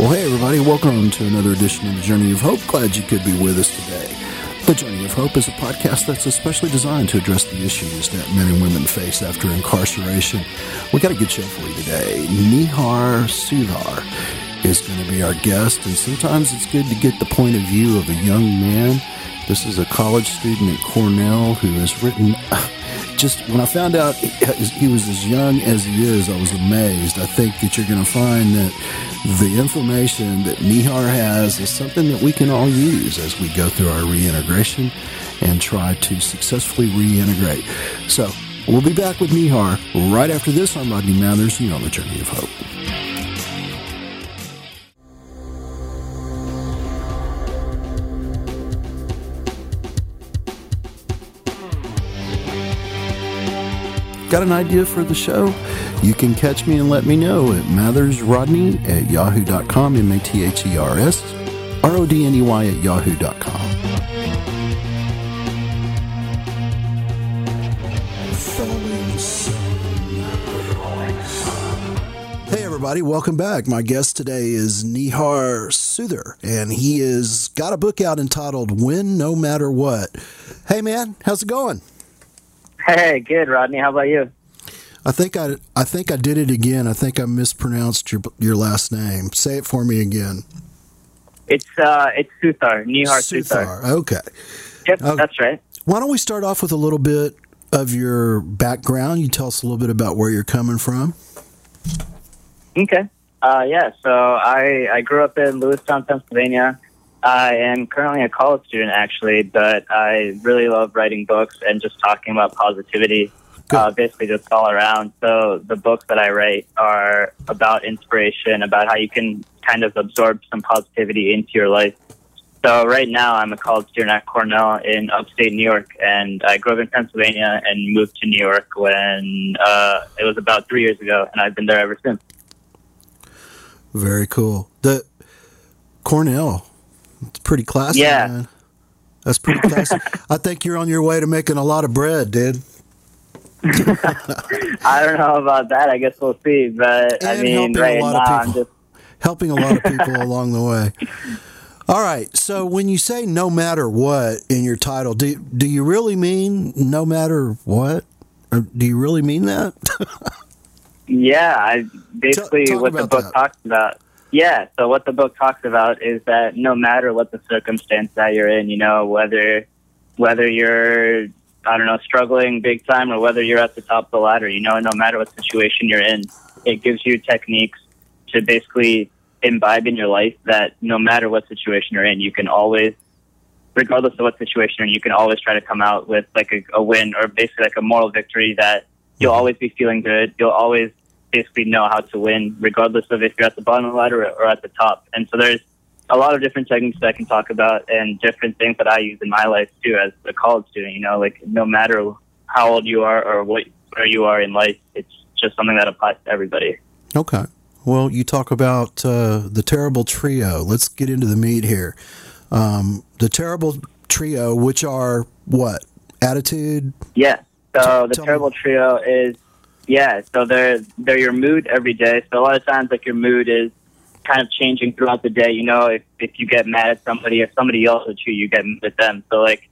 Well, hey everybody, welcome to another edition of The Journey of Hope. Glad you could be with us today. The Journey of Hope is a podcast that's especially designed to address the issues that men and women face after incarceration. We got a good show for you today. Nihar Sudhar is going to be our guest, and sometimes it's good to get the point of view of a young man. This is a college student at Cornell who has written... Just when I found out he was as young as he is, I was amazed. I think that you're going to find that the information that Nihar has is something that we can all use as we go through our reintegration and try to successfully reintegrate. So we'll be back with Nihar right after this. I'm Rodney Mathers. You're on The Journey of Hope. Got an idea for the show? You can catch me and let me know at mathersrodney@yahoo.com, MATHERSRODNEY@yahoo.com. Hey everybody, welcome back. My guest today is Nihar Sudhar, and he has got a book out entitled Win No Matter What. Hey man, how's it going? Hey, good, Rodney. How about you? I think I did it again. I think I mispronounced your last name. Say it for me again. It's Sudhar, Nihar Sudhar. Okay. Yep, that's right. Why don't we start off with a little bit of your background? You tell us a little bit about where you're coming from. Okay. So I grew up in Lewistown, Pennsylvania. I am currently a college student, actually, but I really love writing books and just talking about positivity, basically just all around. So the books that I write are about inspiration, about how you can kind of absorb some positivity into your life. So right now I'm a college student at Cornell in upstate New York, and I grew up in Pennsylvania and moved to New York when it was about 3 years ago, and I've been there ever since. Very cool. The Cornell... It's pretty classy, yeah. Man. That's pretty classy. I think you're on your way to making a lot of bread, dude. I don't know about that. I guess we'll see. But, and helping a lot of people along the way. All right. So when you say no matter what in your title, do you really mean no matter what? Or do you really mean that? Yeah. Basically talk what the book talks about. Yeah, so what the book talks about is that no matter what the circumstance that you're in, whether you're, struggling big time or whether you're at the top of the ladder, no matter what situation you're in, it gives you techniques to basically imbibe in your life that no matter what situation you're in, you can always, regardless of what situation you're in, you can always try to come out with like a win or basically like a moral victory that you'll always be feeling good. You'll always basically know how to win, regardless of if you're at the bottom of the ladder or at the top. And so there's a lot of different techniques that I can talk about and different things that I use in my life too as a college student. Like no matter how old you are or where you are in life, it's just something that applies to everybody. Okay. Well, you talk about the terrible trio. Let's get into the meat here. The terrible trio, which are what? Attitude? Yeah. So the terrible trio is... Yeah, so they're your mood every day. So a lot of times, like, your mood is kind of changing throughout the day. If you get mad at somebody or somebody yells at you, you get mad at them. So, like,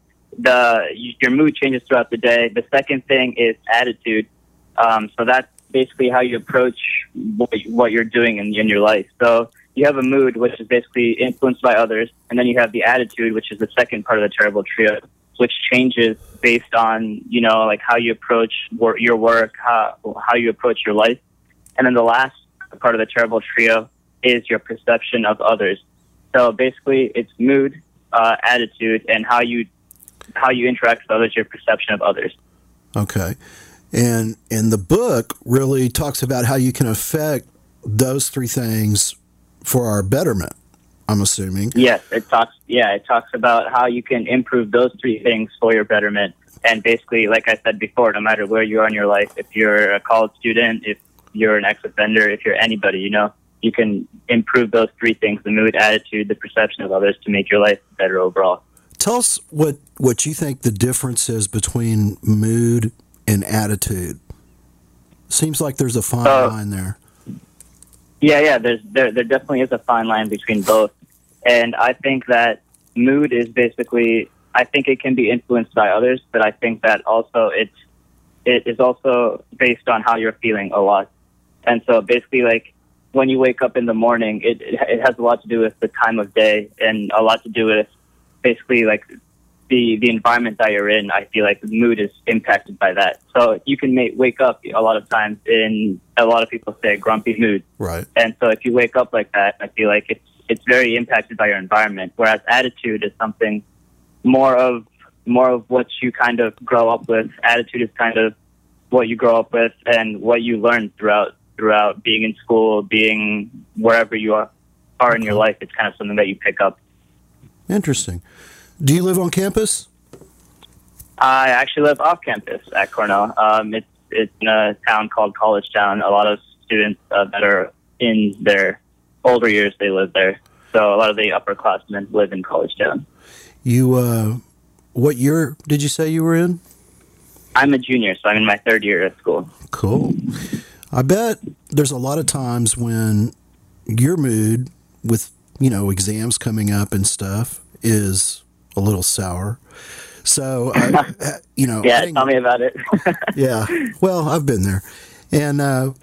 your mood changes throughout the day. The second thing is attitude. So that's basically how you approach what you're doing in your life. So you have a mood, which is basically influenced by others, and then you have the attitude, which is the second part of the terrible trio, which changes based on, like how you approach your work, how you approach your life. And then the last part of the terrible trio is your perception of others. So basically it's mood, attitude, and how you interact with others, your perception of others. Okay. And the book really talks about how you can affect those three things for our betterment, I'm assuming. Yes, it talks about how you can improve those three things for your betterment. And basically, like I said before, no matter where you are in your life, if you're a college student, if you're an ex-offender, if you're anybody, you can improve those three things: the mood, attitude, the perception of others, to make your life better overall. Tell us what you think the difference is between mood and attitude. Seems like there's a fine line there. Yeah. There definitely is a fine line between both, and I think that mood is basically. I think it can be influenced by others, but I think that also it is also based on how you're feeling a lot. And so basically, like, when you wake up in the morning, it has a lot to do with the time of day and a lot to do with basically, like, the environment that you're in. I feel like the mood is impacted by that. So you can wake up a lot of times in, a lot of people say, a grumpy mood. Right. And so if you wake up like that, I feel like it's very impacted by your environment, whereas attitude is something more of what you kind of grow up with. Attitude is kind of what you grow up with and what you learn throughout being in school, being wherever you are in your life. It's kind of something that you pick up. Interesting. Do you live on campus? I actually live off campus at Cornell. It's in a town called College Town. A lot of students that are in their older years, they live there. So a lot of the upperclassmen live in College Town. You, what year did you say you were in? I'm a junior, so I'm in my third year at school. Cool. I bet there's a lot of times when your mood with, exams coming up and stuff is a little sour. So, yeah, tell me about it. Yeah. Well, I've been there. And,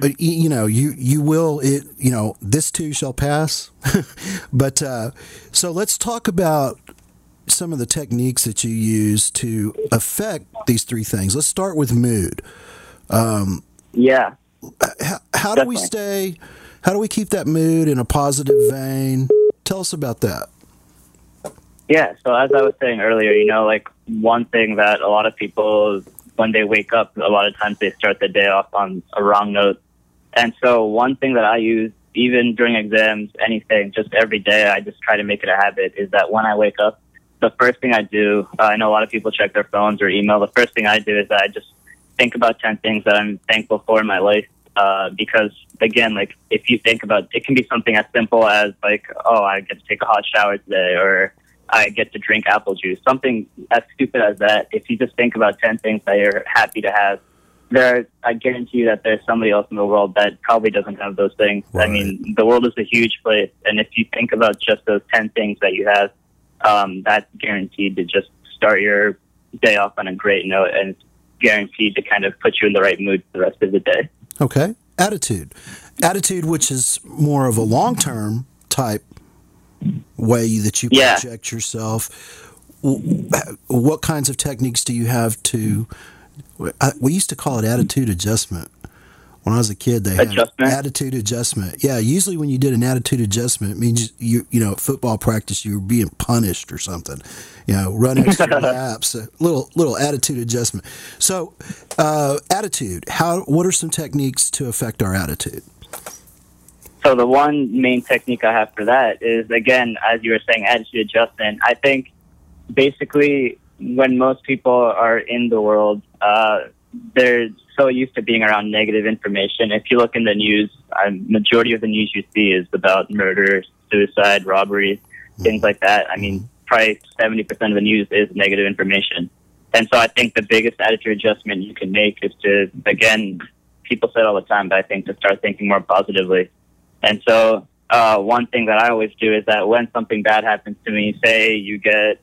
you will, this too shall pass. But, so let's talk about some of the techniques that you use to affect these three things. Let's start with mood. Yeah. How do we keep that mood in a positive vein? Tell us about that. Yeah. So as I was saying earlier, like, one thing that a lot of people, when they wake up, a lot of times they start the day off on a wrong note. And so one thing that I use, even during exams, anything, just every day, I just try to make it a habit, is that when I wake up, the first thing I do, I know a lot of people check their phones or email. The first thing I do is that I just think about 10 things that I'm thankful for in my life. Because, again, like, if you think about it, can be something as simple as, like, oh, I get to take a hot shower today, or I get to drink apple juice. Something as stupid as that. If you just think about 10 things that you're happy to have, I guarantee you that there's somebody else in the world that probably doesn't have those things. Right. I mean, the world is a huge place, and if you think about just those 10 things that you have, that's guaranteed to just start your day off on a great note, and it's guaranteed to kind of put you in the right mood for the rest of the day. Okay. Attitude, which is more of a long-term type way that you project yourself. What kinds of techniques do you have to, we used to call it attitude adjustment. When I was a kid, they had attitude adjustment. Yeah, usually when you did an attitude adjustment, it means at football practice you were being punished or something. Run extra laps, a little attitude adjustment. So, attitude. What are some techniques to affect our attitude? So the one main technique I have for that is, again, as you were saying, attitude adjustment. I think basically when most people are in the world, they're so used to being around negative information. If you look in the news, majority of the news you see is about murder, suicide, robbery, things like that. I mean, probably 70% of the news is negative information. And so I think the biggest attitude adjustment you can make is to, again, people say it all the time, but I think to start thinking more positively. And so one thing that I always do is that when something bad happens to me, say you get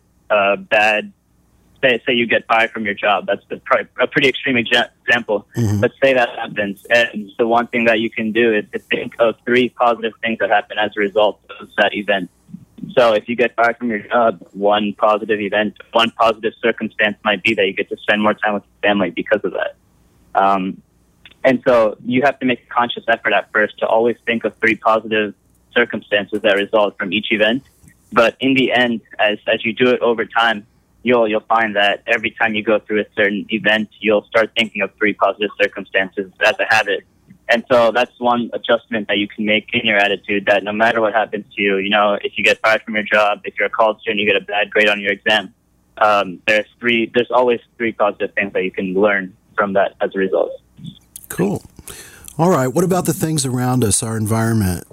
say you get fired from your job. That's a pretty extreme example. Mm-hmm. But say that happens. And the one thing that you can do is to think of 3 positive things that happen as a result of that event. So if you get fired from your job, one positive event, one positive circumstance might be that you get to spend more time with your family because of that. And so you have to make a conscious effort at first to always think of 3 positive circumstances that result from each event. But in the end, as you do it over time, you'll find that every time you go through a certain event, you'll start thinking of 3 positive circumstances as a habit. And so that's one adjustment that you can make in your attitude, that no matter what happens to you, if you get fired from your job, if you're a college student, you get a bad grade on your exam, there's always 3 positive things that you can learn from that as a result. Cool. All right. What about the things around us, our environment?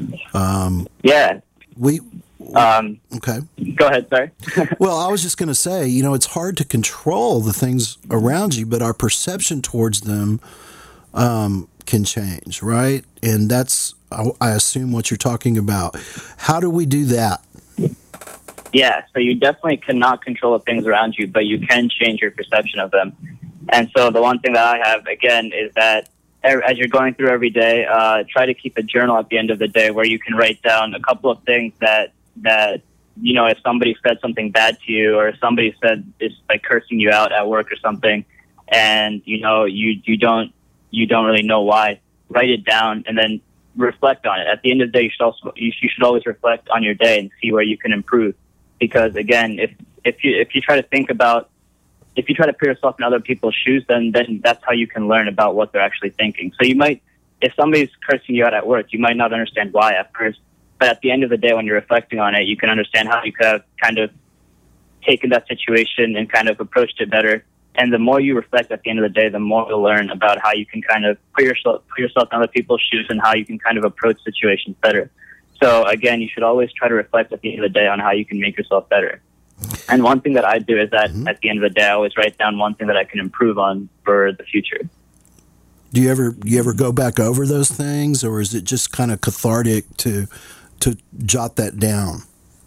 Okay. Go ahead, sorry. Well, I was just going to say, it's hard to control the things around you, but our perception towards them can change, right? And that's, I assume, what you're talking about. How do we do that? Yeah, so you definitely cannot control the things around you, but you can change your perception of them. And so the one thing that I have, again, is that as you're going through every day, try to keep a journal at the end of the day where you can write down a couple of things that you know, if somebody said something bad to you, or if somebody said it's like cursing you out at work or something, and you know you don't really know why, write it down and then reflect on it. At the end of the day, you should always reflect on your day and see where you can improve. Because again, if you try to think about, if you try to put yourself in other people's shoes, then that's how you can learn about what they're actually thinking. So you might, if somebody's cursing you out at work, you might not understand why at first, but at the end of the day, when you're reflecting on it, you can understand how you could have kind of taken that situation and kind of approached it better. And the more you reflect at the end of the day, the more you'll learn about how you can kind of put yourself in other people's shoes and how you can kind of approach situations better. So again, you should always try to reflect at the end of the day on how you can make yourself better. And one thing that I do is that at the end of the day, I always write down one thing that I can improve on for the future. Do you ever go back over those things, or is it just kind of cathartic to jot that down?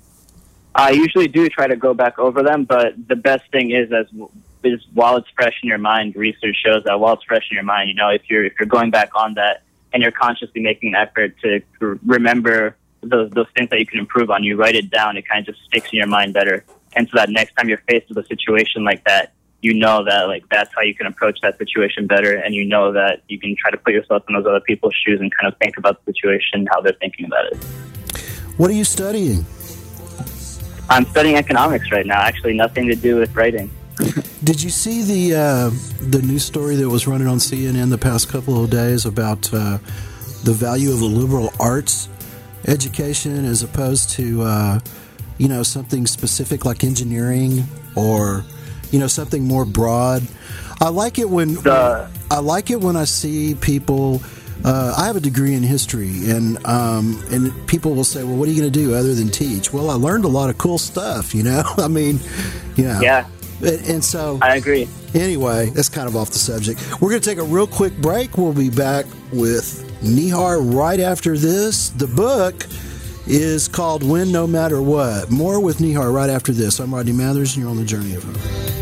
I usually do try to go back over them, but the best thing is while it's fresh in your mind. Research shows that while it's fresh in your mind, you know, if you're going back on that and you're consciously making an effort to remember those things that you can improve on, you write it down. It kind of just sticks in your mind better. And so that next time you're faced with a situation like that, you know that like that's how you can approach that situation better, and you know that you can try to put yourself in those other people's shoes and kind of think about the situation, how they're thinking about it. What are you studying? I'm studying economics right now. Actually, nothing to do with writing. Did you see the news story that was running on CNN the past couple of days about the value of a liberal arts education as opposed to you know, something specific like engineering, or you know, something more broad? I like it when I see people. I have a degree in history, and people will say, "Well, what are you going to do other than teach?" Well, I learned a lot of cool stuff. You know, I mean, you know. Yeah. And so I agree. Anyway, that's kind of off the subject. We're going to take a real quick break. We'll be back with Nihar right after this. The book is called Win No Matter What. More with Nihar right after this. I'm Rodney Mathers, and you're on the Journey of Hope.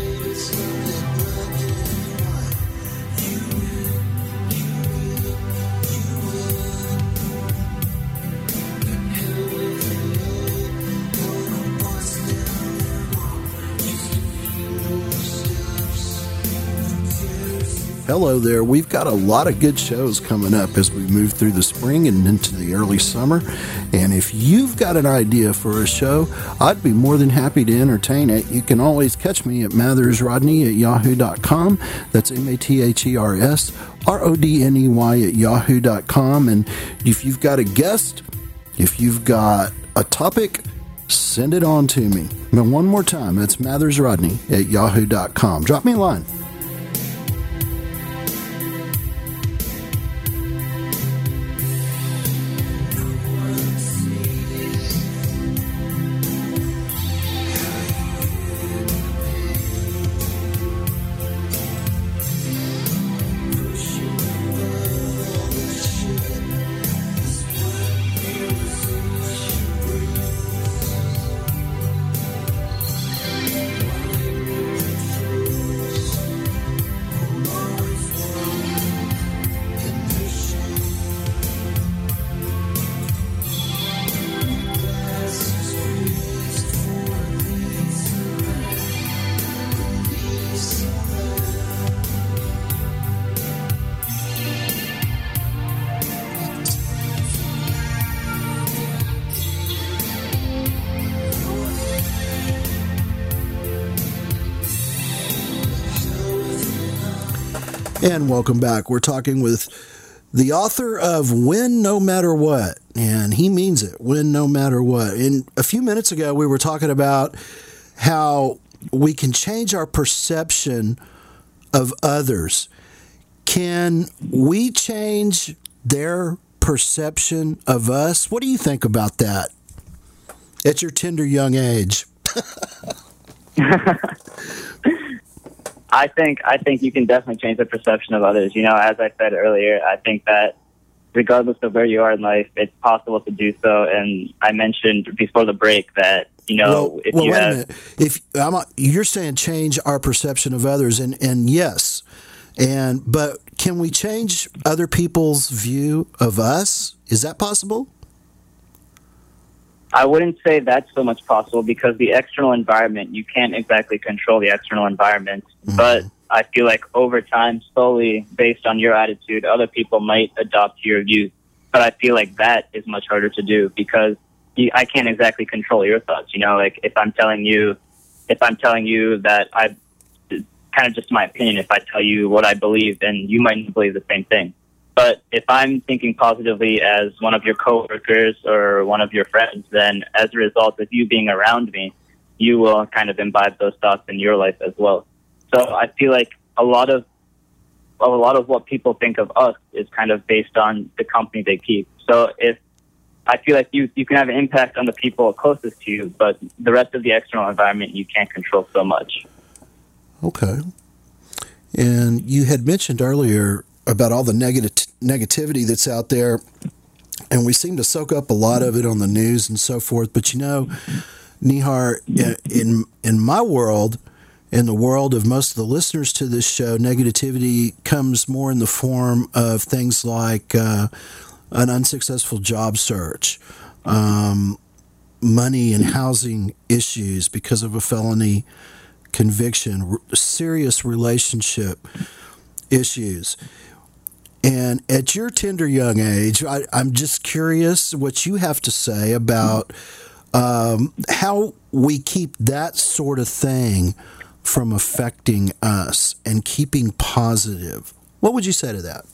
Hello there. We've got a lot of good shows coming up as we move through the spring and into the early summer. And if you've got an idea for a show, I'd be more than happy to entertain it. You can always catch me at mathersrodney@yahoo.com. That's MathersRodney@yahoo.com. And if you've got a guest, if you've got a topic, send it on to me. Now, one more time, that's mathersrodney@yahoo.com. Drop me a line. And welcome back. We're talking with the author of Win No Matter What, and he means it. Win no matter what. And a few minutes ago, we were talking about how we can change our perception of others. Can we change their perception of us? What do you think about that at your tender young age? I think you can definitely change the perception of others. You know, as I said earlier, I think that regardless of where you are in life, it's possible to do so. And I mentioned before the break that, you know, wait a minute. If you're saying change our perception of others, and yes, but can we change other people's view of us? Is that possible? I wouldn't say that's so much possible because the external environment, you can't exactly control the external environment. Mm-hmm. But I feel like over time, slowly, based on your attitude, other people might adopt your views. But I feel like that is much harder to do because I can't exactly control your thoughts. You know, like if I'm telling you that kind of just my opinion, if I tell you what I believe, then you might not believe the same thing. But if I'm thinking positively as one of your coworkers or one of your friends, then as a result of you being around me, you will kind of imbibe those thoughts in your life as well. So I feel like a lot of what people think of us is kind of based on the company they keep. So if I feel like you can have an impact on the people closest to you, but the rest of the external environment you can't control so much. Okay. And you had mentioned earlier about all the negativity that's out there, and we seem to soak up a lot of it on the news and so forth. But you know, Nihar, in my world, in the world of most of the listeners to this show, negativity comes more in the form of things like an unsuccessful job search, money and housing issues because of a felony conviction, serious relationship issues. And at your tender young age, I'm just curious what you have to say about how we keep that sort of thing from affecting us and keeping positive. What would you say to that?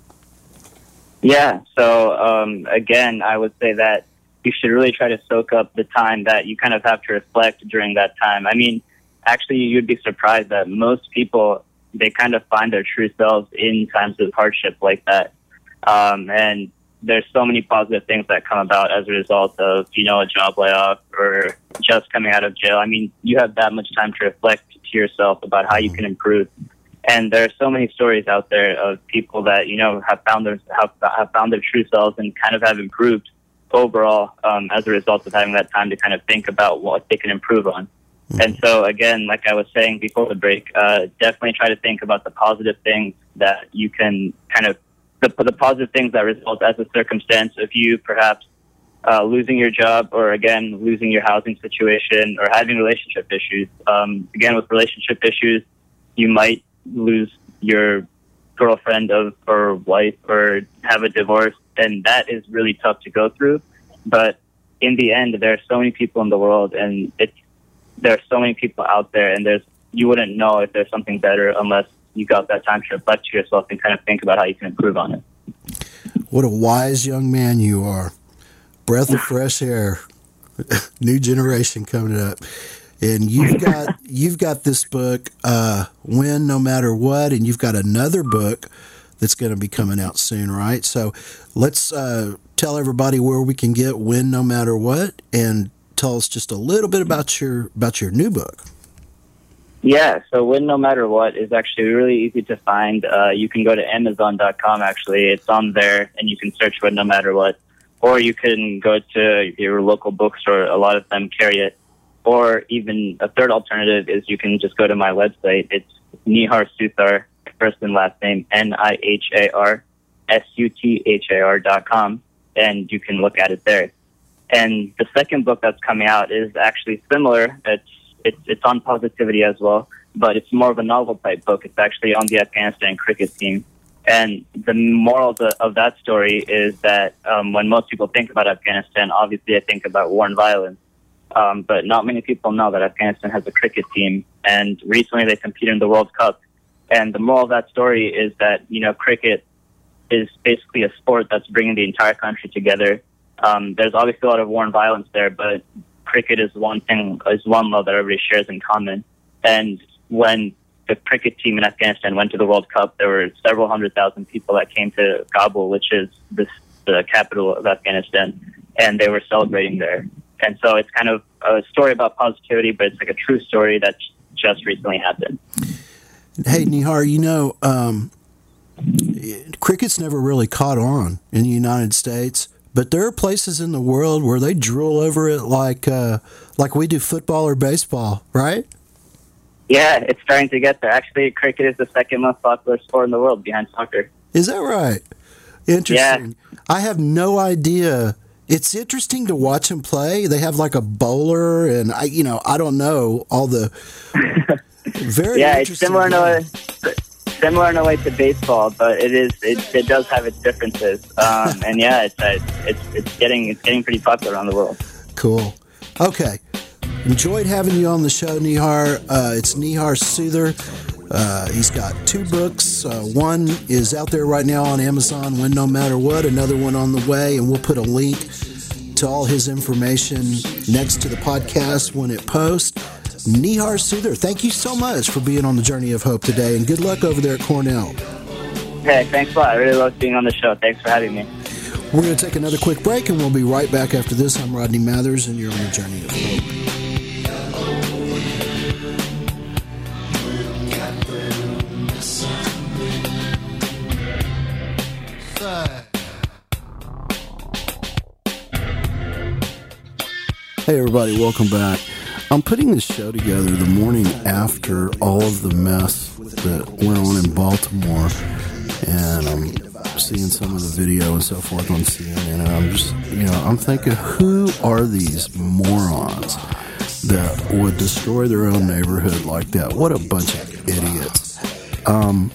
Yeah, so again, I would say that you should really try to soak up the time that you kind of have to reflect during that time. I mean, actually, you'd be surprised that most people, they kind of find their true selves in times of hardship like that. And there's so many positive things that come about as a result of, you know, a job layoff or just coming out of jail. I mean, you have that much time to reflect to yourself about how you can improve. And there are so many stories out there of people that, you know, have found their true selves and kind of have improved overall as a result of having that time to kind of think about what they can improve on. And so, again, like I was saying before the break, definitely try to think about the positive things that you can kind of, the positive things that result as a circumstance of you perhaps losing your job or, again, losing your housing situation or having relationship issues. Again, with relationship issues, you might lose your girlfriend or wife or have a divorce, and that is really tough to go through. But in the end, there are so many people in the world, and there are so many people out there, and you wouldn't know if there's something better unless you got that time to reflect to yourself and kind of think about how you can improve on it. What a wise young man you are. Breath of fresh air. New generation coming up. And you've got this book, Win No Matter What, and you've got another book that's going to be coming out soon, right? So let's tell everybody where we can get Win No Matter What, and tell us just a little bit about your new book. Yeah, so Win No Matter What is actually really easy to find. You can go to Amazon.com, actually. It's on there, and you can search Win No Matter What. Or you can go to your local bookstore. A lot of them carry it. Or even a third alternative is you can just go to my website. It's Nihar Suthar, first and last name, NIHARSUTHAR.com, and you can look at it there. And the second book that's coming out is actually similar. It's on positivity as well, but it's more of a novel type book. It's actually on the Afghanistan cricket team. And the moral of that story is that when most people think about Afghanistan, obviously they think about war and violence. But not many people know that Afghanistan has a cricket team, and recently they competed in the World Cup. And the moral of that story is that, you know, cricket is basically a sport that's bringing the entire country together. There's obviously a lot of war and violence there, but cricket is one love that everybody shares in common. And when the cricket team in Afghanistan went to the World Cup, there were several 100,000 people that came to Kabul, which is the capital of Afghanistan, and they were celebrating there. And so it's kind of a story about positivity, but it's like a true story that just recently happened. Hey, Nihar, cricket's never really caught on in the United States, but there are places in the world where they drool over it like we do football or baseball, right? Yeah, it's starting to get there. Actually, cricket is the second most popular sport in the world behind soccer. Is that right? Interesting. Yeah. I have no idea. It's interesting to watch them play. They have like a bowler, and I don't know all the very it's similar in a way to baseball, but it does have its differences. And yeah, it's getting pretty popular around the world. Cool. Okay. Enjoyed having you on the show, Nihar. It's Nihar Souther. He's got 2 books. One is out there right now on Amazon, Win No Matter What. Another one on the way, and we'll put a link to all his information next to the podcast when it posts. Nihar Souther, thank you so much for being on the Journey of Hope today, and good luck over there at Cornell. Hey, thanks a lot. I really love being on the show. Thanks for having me. We're going to take another quick break, and we'll be right back after this. I'm Rodney Mathers, and you're on the Journey of Hope. Hey everybody, welcome back. I'm putting this show together the morning after all of the mess that went on in Baltimore, and I'm seeing some of the video and so forth on CNN, and I'm just, I'm thinking, who are these morons that would destroy their own neighborhood like that? What a bunch of idiots. And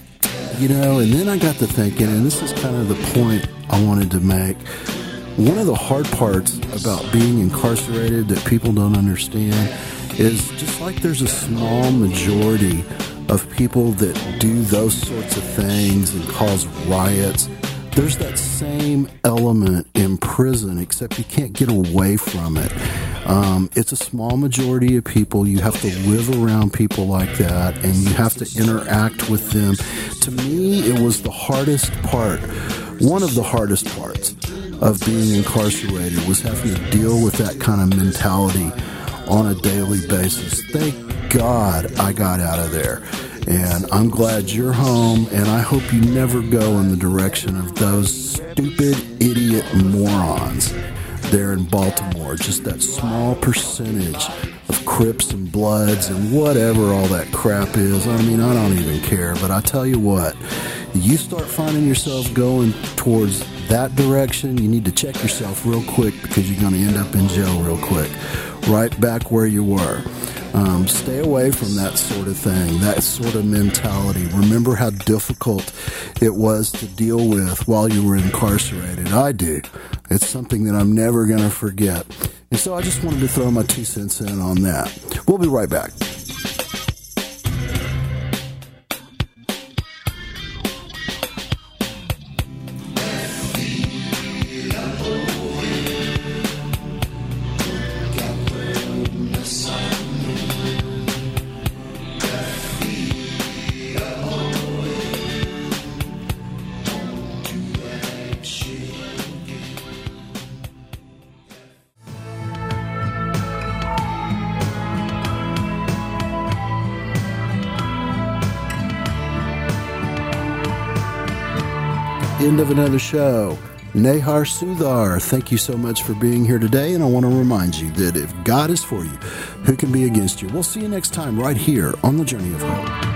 then I got to thinking, and this is kind of the point I wanted to make. One of the hard parts about being incarcerated that people don't understand is just like there's a small majority of people that do those sorts of things and cause riots, there's that same element in prison, except you can't get away from it. It's a small majority of people. You have to live around people like that, and you have to interact with them. To me, it was the hardest part, one of the hardest parts of being incarcerated, was having to deal with that kind of mentality on a daily basis. Thank God I got out of there. And I'm glad you're home, and I hope you never go in the direction of those stupid idiot morons there in Baltimore. Just that small percentage of Crips and Bloods and whatever all that crap is. I mean, I don't even care, but I tell you what, you start finding yourself going towards that direction, you need to check yourself real quick, because you're going to end up in jail real quick, right back where you were. Stay away from that sort of thing, that sort of mentality. Remember how difficult it was to deal with while you were incarcerated. I do. It's something that I'm never going to forget. And so I just wanted to throw my 2 cents in on that. We'll be right back. End of another show. Nihar Souther, thank you so much for being here today, and I want to remind you that if God is for you, who can be against you? We'll see you next time right here on the Journey of Hope.